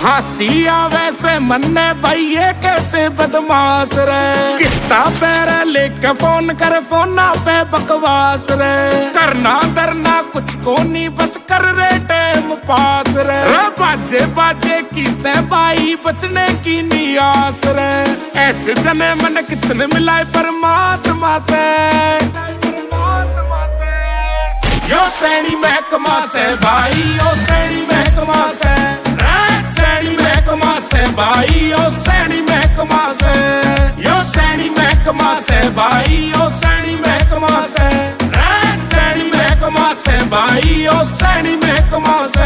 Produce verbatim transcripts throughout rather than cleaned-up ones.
हंसिया वैसे मन्ने भाई ये कैसे बदमाश रे, किस्ता पैर लेके फोन कर फोना पे बकवास रे, करना डरना कुछ को नहीं बस कर रे टाइम पास रे, बाजे बाजे की ते भाई बचने की नहीं आस रे, ऐसे जने मन कितने मिलाए परमात्मा से, यो सैनी महकमा से भाई यो सैनी महकमा से, सैनी महकमा से भाई यो सैनी महकमा से, यो सैनी महकमा से भाई यो सैनी महकमा से, सैनी महकमा से भाई यो सैनी महकमा से।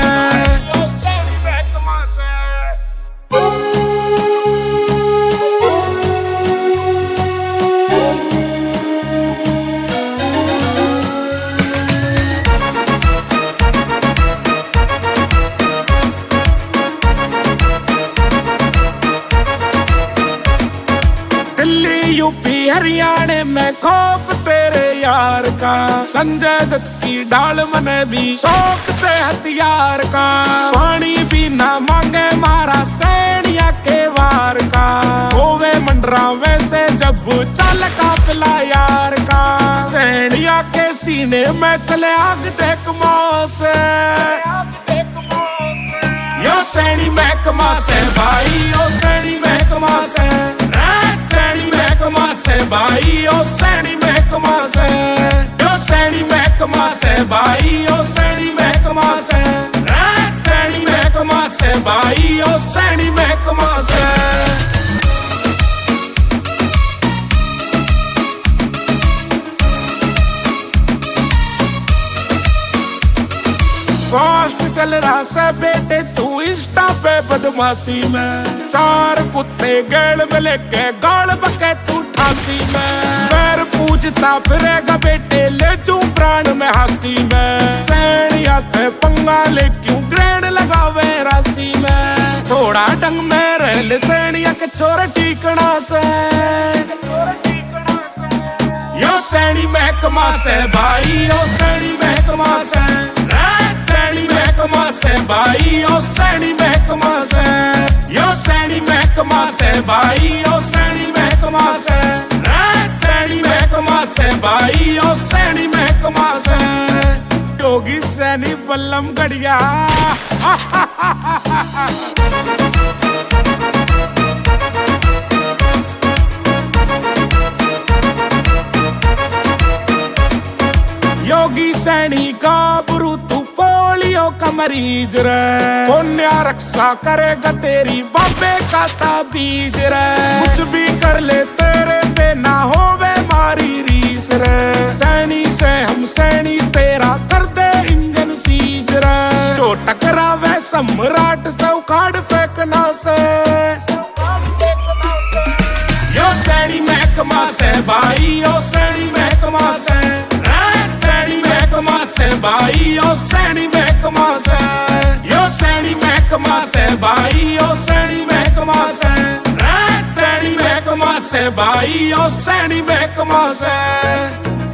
दिल्ली यूपी हरियाणा में खौफ तेरे यार का, संजय दत्त की डाल मने भी शौक से हथियार का, पानी भी ना मांगे मारा सैनिया के वार का, होवे मंडरा वैसे जब चल काफिला यार का, सैनिया के सीने में चले आग देख मौत से, यो सैनी महकमा से भाई यो सैनी महकमा से, सैनी महकमा से भाई यो सैनी महकमा से, यो सैनी महकमा से भाई यो सैनी महकमा से, सैनी महकमा से भाई यो सैनी महकमा से। फास्ट चल रहा से बेटे तू इंस्टा पे बदमाशी में, चार कुत्ते गेड़ में लेके गाल बके तू ठासी में, पैर पूछता फिरेगा बेटे ले चू प्राण में हंसी में, सैनिया ते पंगा ले क्यों ग्रेड लगावे राशि में, थोड़ा ढंग में रह ले सैनिया के छोरे ठीकना से, यो सैनी महकमा से भाई यो सैनी महकमा से, सैनी महकमा से भाई यो सैनी महकमा से, यो सैनी महकमा से भाई यो सैनी महकमा से, सैनी महकमा से भाई यो सैनी महकमा से, योगी सैनी बल्लम गढ़िया। योगी सैनी का बुरु तू पोलियो का मरीज रे, पुण्य रक्षा करेगा तेरी बाबे का ताबीज रे, कुछ भी कर ले तेरे पे ना होवे मारी रीस रे, सैनी से हम सैनी तेरा कर दे इंजन सीज रे, जो टकरावे सम्राट से उखाड़ फेंकना से, यो सैनी महकमा से भाई यो सैनी महकमा से, सैनी महकमा से भाई यो सैनी महकमा से, यो सैनी महकमा से भाई यो सैनी महकमा से, सैनी महकमा से भाई यो सैनी महकमा से।